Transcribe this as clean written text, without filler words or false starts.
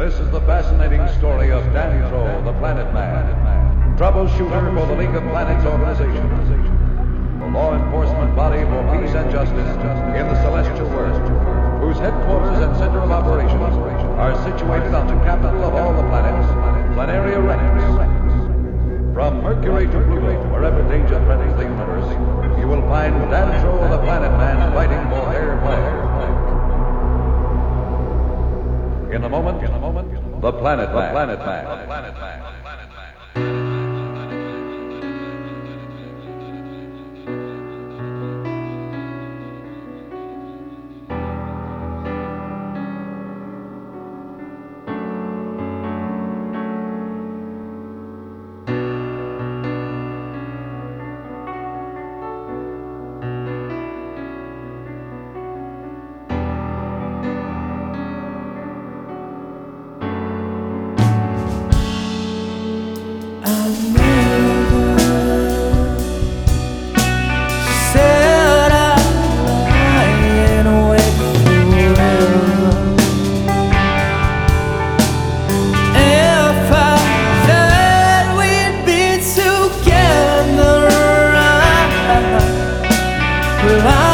This is the fascinating story of Dantro, the Planet Man, troubleshooter for the League of Planets organization, the law enforcement body for peace and justice in the celestial world, whose headquarters and center of operations are situated on the capital of all the planets, Planaria Rex. From Mercury to Pluto, wherever danger threatens the universe, you will find Dantro, the Planet Man, fighting for their planet. In a moment, the Planet Man. Well,